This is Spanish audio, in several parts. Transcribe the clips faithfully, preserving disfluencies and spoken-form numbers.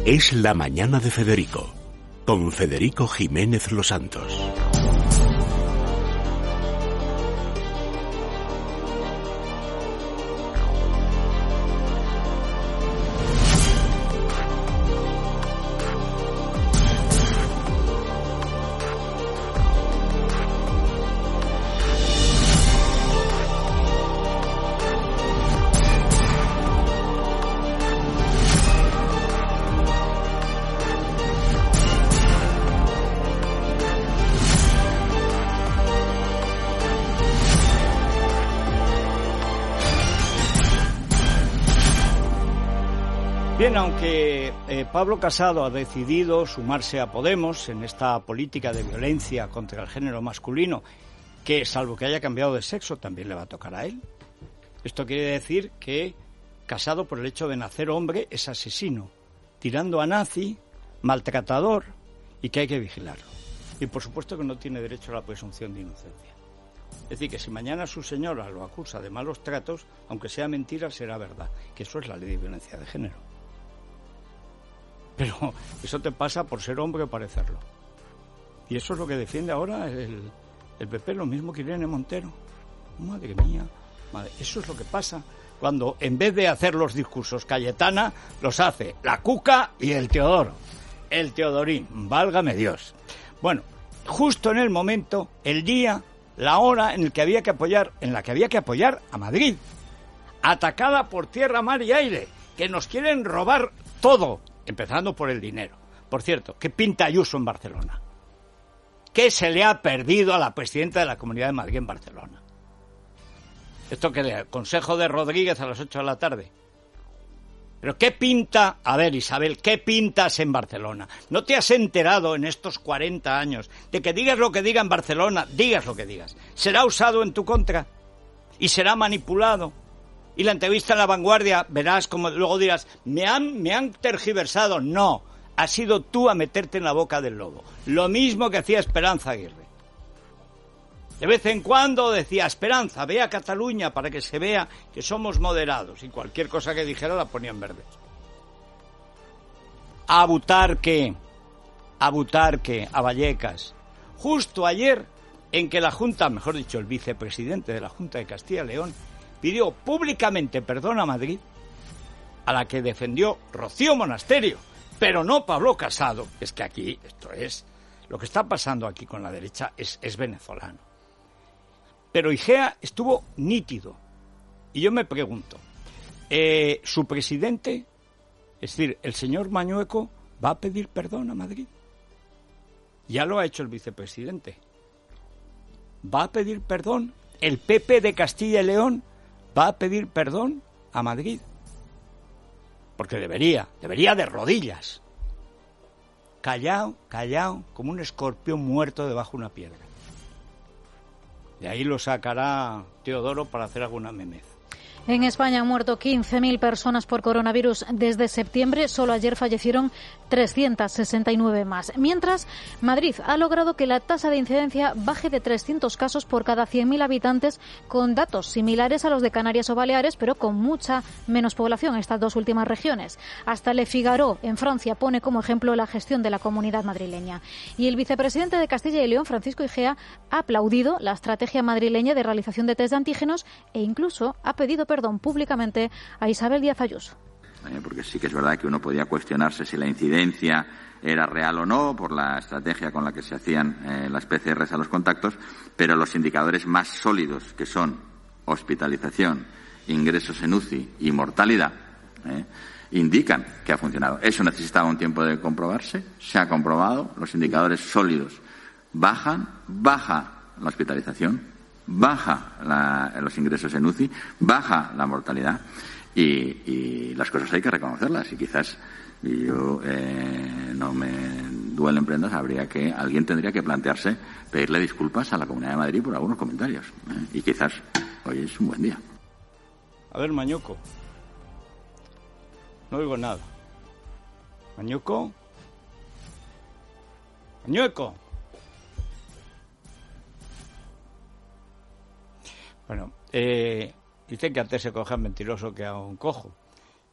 Es la mañana de Federico, con Federico Jiménez Los Santos. Bien, aunque eh, Pablo Casado ha decidido sumarse a Podemos en esta política de violencia contra el género masculino, que salvo que haya cambiado de sexo, también le va a tocar a él. Esto quiere decir que Casado, por el hecho de nacer hombre, es asesino, tirando a nazi, maltratador, y que hay que vigilarlo. Y por supuesto que no tiene derecho a la presunción de inocencia. Es decir, que si mañana su señora lo acusa de malos tratos, aunque sea mentira, será verdad, que eso es la ley de violencia de género. Pero eso te pasa por ser hombre o parecerlo. Y eso es lo que defiende ahora el, el P P, lo mismo que Irene Montero. Madre mía, madre. Eso es lo que pasa cuando en vez de hacer los discursos Cayetana, los hace la Cuca y el Teodoro. El Teodorín, válgame Dios. Bueno, justo en el momento, el día, la hora en el que había que apoyar, en la que había que apoyar a Madrid, atacada por tierra, mar y aire, que nos quieren robar todo. Empezando por el dinero. Por cierto, ¿qué pinta Ayuso en Barcelona? ¿Qué se le ha perdido a la presidenta de la Comunidad de Madrid en Barcelona? Esto que le consejo de Rodríguez a las ocho de la tarde. ¿Pero qué pinta? A ver, Isabel, ¿qué pintas en Barcelona? ¿No te has enterado en estos cuarenta años de que digas lo que diga en Barcelona, digas lo que digas, será usado en tu contra y será manipulado? Y la entrevista en La Vanguardia, verás como luego dirás, me han, me han tergiversado. No, has sido tú a meterte en la boca del lobo. Lo mismo que hacía Esperanza Aguirre. De vez en cuando decía, Esperanza, ve a Cataluña para que se vea que somos moderados. Y cualquier cosa que dijera la ponía en verde. A Butarque, a Butarque, a Vallecas. Justo ayer en que la Junta, mejor dicho, el vicepresidente de la Junta de Castilla y León, pidió públicamente perdón a Madrid, a la que defendió Rocío Monasterio, pero no Pablo Casado. Es que aquí, esto es, lo que está pasando aquí con la derecha es, es venezolano. Pero Igea estuvo nítido. Y yo me pregunto, eh, ¿su presidente, es decir, el señor Mañueco, va a pedir perdón a Madrid? Ya lo ha hecho el vicepresidente. ¿Va a pedir perdón? ¿El P P de Castilla y León va a pedir perdón a Madrid? Porque debería, debería de rodillas. Callao, callao, como un escorpión muerto debajo de una piedra. De ahí lo sacará Teodoro para hacer alguna memez. En España han muerto quince mil personas por coronavirus desde septiembre. Solo ayer fallecieron trescientas sesenta y nueve más. Mientras, Madrid ha logrado que la tasa de incidencia baje de trescientos casos por cada cien mil habitantes, con datos similares a los de Canarias o Baleares, pero con mucha menos población en estas dos últimas regiones. Hasta Le Figaro, en Francia, pone como ejemplo la gestión de la comunidad madrileña. Y el vicepresidente de Castilla y León, Francisco Igea, ha aplaudido la estrategia madrileña de realización de test de antígenos e incluso ha pedido perdón perdón públicamente a Isabel Díaz Ayuso. Eh, porque sí que es verdad que uno podía cuestionarse si la incidencia era real o no por la estrategia con la que se hacían eh, las P C Rs a los contactos, pero los indicadores más sólidos, que son hospitalización, ingresos en U C I y mortalidad, eh, indican que ha funcionado. Eso necesitaba un tiempo de comprobarse, se ha comprobado, los indicadores sólidos bajan, baja la hospitalización, baja la, los ingresos en U C I, baja la mortalidad y, y las cosas hay que reconocerlas y quizás yo eh, no me duelen prendas, habría que alguien tendría que plantearse pedirle disculpas a la Comunidad de Madrid por algunos comentarios eh, y quizás hoy es un buen día. A ver, Mañueco, no oigo nada. Mañueco, Mañueco. Bueno, eh, dicen que antes se coge al mentiroso que a un cojo.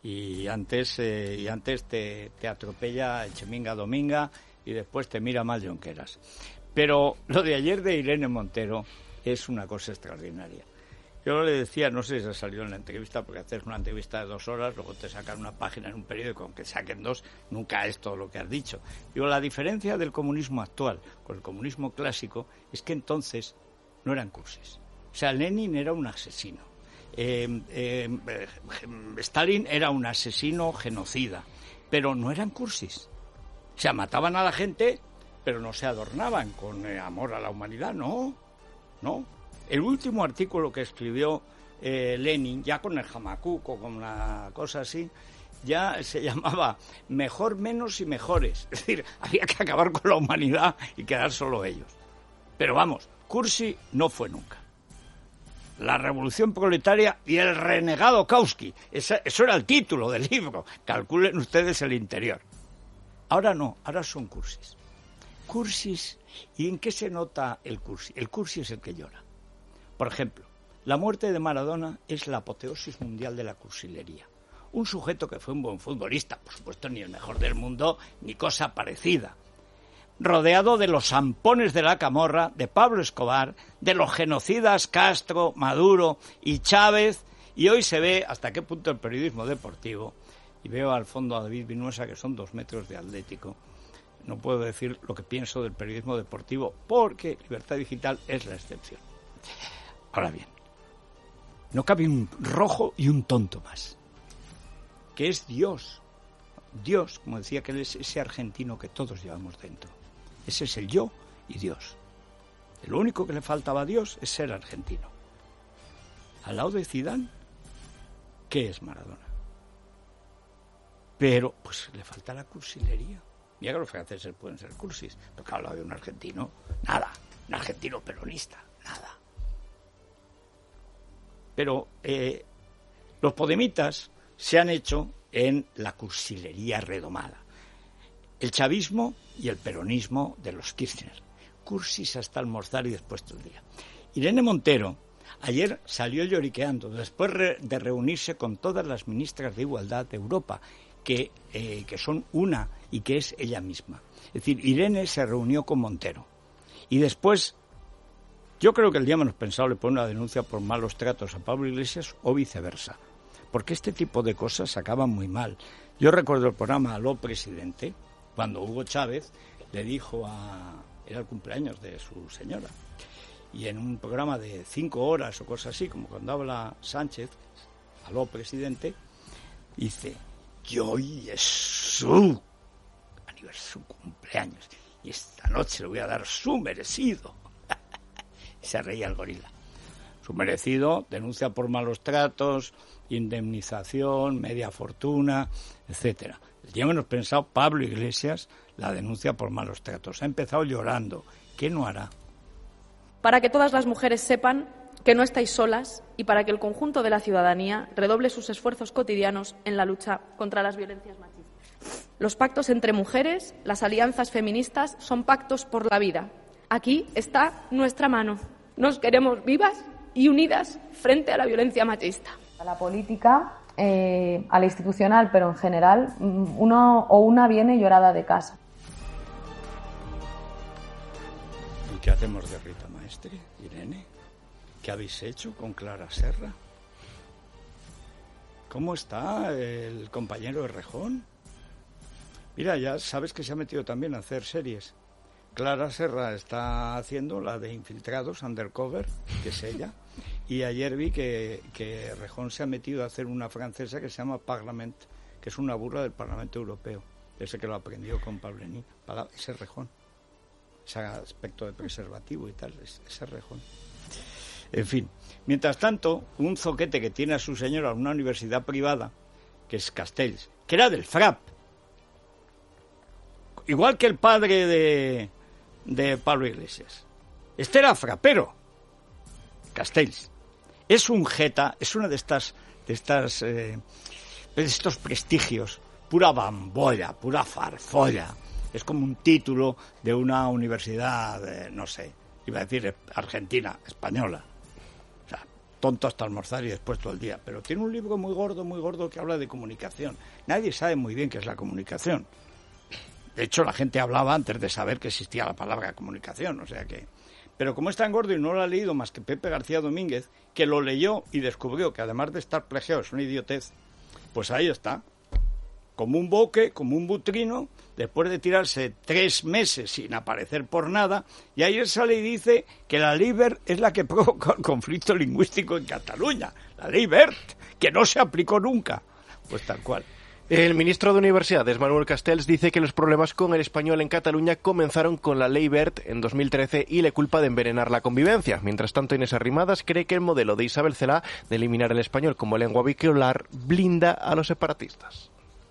Y antes eh, y antes te, te atropella Echeminga Dominga y después te mira mal Jonqueras. Pero lo de ayer de Irene Montero es una cosa extraordinaria. Yo le decía, no sé si ha salido en la entrevista, porque haces una entrevista de dos horas, luego te sacan una página en un periódico, aunque saquen dos, nunca es todo lo que has dicho. Digo, la diferencia del comunismo actual con el comunismo clásico es que entonces no eran cursis. O sea, Lenin era un asesino. Eh, eh, eh, Stalin era un asesino genocida, pero no eran cursis. O sea, mataban a la gente, pero no se adornaban con eh, amor a la humanidad, no, no. El último artículo que escribió eh, Lenin, ya con el Hamakuko, con una cosa así, ya se llamaba Mejor, Menos y Mejores. Es decir, había que acabar con la humanidad y quedar solo ellos. Pero vamos, cursi no fue nunca. La revolución proletaria y el renegado Kautsky, esa, eso era el título del libro. Calculen ustedes el interior. Ahora no, ahora son cursis. Cursis, ¿y en qué se nota el cursi? El cursi es el que llora. Por ejemplo, la muerte de Maradona es la apoteosis mundial de la cursilería. Un sujeto que fue un buen futbolista, por supuesto ni el mejor del mundo, ni cosa parecida. Rodeado de los zampones de la camorra, de Pablo Escobar, de los genocidas Castro, Maduro y Chávez, y hoy se ve hasta qué punto el periodismo deportivo, y veo al fondo a David Vinuesa, que son dos metros de Atlético. No puedo decir lo que pienso del periodismo deportivo, porque Libertad Digital es la excepción. Ahora bien, no cabe un rojo y un tonto más, que es Dios. Dios, como decía, que él es ese argentino que todos llevamos dentro. Ese es el yo y Dios. Lo único que le faltaba a Dios es ser argentino. Al lado de Zidane, ¿qué es Maradona? Pero, pues, le falta la cursilería. Mira que los franceses pueden ser cursis, pero que al lado de un argentino, nada. Un argentino peronista, nada. Pero eh, los podemitas se han hecho en la cursilería redomada. El chavismo y el peronismo de los Kirchner. Cursis hasta almorzar y después todo el día. Irene Montero ayer salió lloriqueando después re- de reunirse con todas las ministras de Igualdad de Europa, que, eh, que son una y que es ella misma. Es decir, Irene se reunió con Montero. Y después, yo creo que el día menos pensado le pone una denuncia por malos tratos a Pablo Iglesias o viceversa. Porque este tipo de cosas acaban muy mal. Yo recuerdo el programa Aló Presidente, cuando Hugo Chávez le dijo a... era el cumpleaños de su señora, y en un programa de cinco horas o cosas así, como cuando habla Sánchez, Aló Presidente, dice, y hoy es su aniversario, su cumpleaños, y esta noche le voy a dar su merecido. Y se reía el gorila. Su merecido, denuncia por malos tratos, indemnización, media fortuna, etcétera. El día menos pensado, Pablo Iglesias la denuncia por malos tratos. Ha empezado llorando. ¿Qué no hará? Para que todas las mujeres sepan que no estáis solas y para que el conjunto de la ciudadanía redoble sus esfuerzos cotidianos en la lucha contra las violencias machistas. Los pactos entre mujeres, las alianzas feministas, son pactos por la vida. Aquí está nuestra mano. Nos queremos vivas y unidas frente a la violencia machista. A la política, eh, a la institucional, pero en general, uno o una viene llorada de casa. ¿Y qué hacemos de Rita Maestre, Irene? ¿Qué habéis hecho con Clara Serra? ¿Cómo está el compañero Errejón? Mira, ya sabes que se ha metido también a hacer series. Clara Serra está haciendo la de Infiltrados, Undercover, que es ella. Y ayer vi que, que Rejón se ha metido a hacer una francesa que se llama Parlement, que es una burla del Parlamento Europeo. Ese que lo aprendió con Pablení. Ese Rejón. Ese aspecto de preservativo y tal, ese Rejón. En fin. Mientras tanto, un zoquete que tiene a su señora en una universidad privada, que es Castells, que era del F R A P. Igual que el padre de, de Pablo Iglesias. Este era frapero. Castells. Es un jeta, es una de estas, de estas, eh, de estos prestigios, pura bambolla, pura farfolla. Es como un título de una universidad, eh, no sé, iba a decir argentina, española. O sea, tonto hasta almorzar y después todo el día. Pero tiene un libro muy gordo, muy gordo que habla de comunicación. Nadie sabe muy bien qué es la comunicación. De hecho, la gente hablaba antes de saber que existía la palabra comunicación, o sea que... Pero como es tan gordo y no lo ha leído más que Pepe García Domínguez, que lo leyó y descubrió que además de estar plagiado es una idiotez, pues ahí está. Como un boque, como un butrino, después de tirarse tres meses sin aparecer por nada, y ayer sale y dice que la ley Wert es la que provoca el conflicto lingüístico en Cataluña. La ley Wert, que no se aplicó nunca. Pues tal cual. El ministro de Universidades, Manuel Castells, dice que los problemas con el español en Cataluña comenzaron con la ley Wert en dos mil trece y le culpa de envenenar la convivencia. Mientras tanto, Inés Arrimadas cree que el modelo de Isabel Celaá de eliminar el español como lengua vehicular blinda a los separatistas.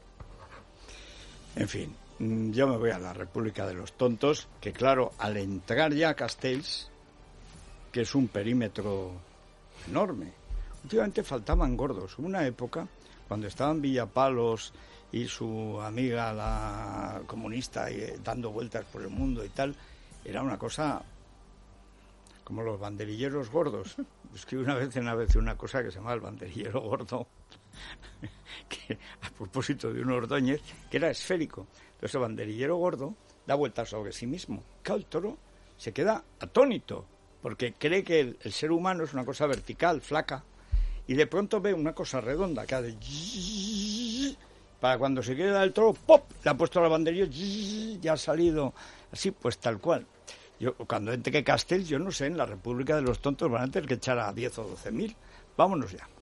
En fin, yo me voy a la República de los Tontos, que claro, al entrar ya a Castells, que es un perímetro enorme, últimamente faltaban gordos. Hubo una época cuando estaban Villapalos y su amiga la comunista y, eh, dando vueltas por el mundo y tal, era una cosa como los banderilleros gordos. Escribí una vez en una vez una cosa que se llamaba el banderillero gordo, que a propósito de un Ordóñez, que era esférico. Entonces el banderillero gordo da vueltas sobre sí mismo. Claro, el toro se queda atónito, porque cree que el, el ser humano es una cosa vertical, flaca, y de pronto ve una cosa redonda que hace... Para cuando se queda el toro, ¡pop!, le ha puesto la banderilla, ya ha salido así, pues tal cual. Yo, cuando entre Castells, yo no sé, en la República de los Tontos van a tener que echar a diez o doce mil. Vámonos ya.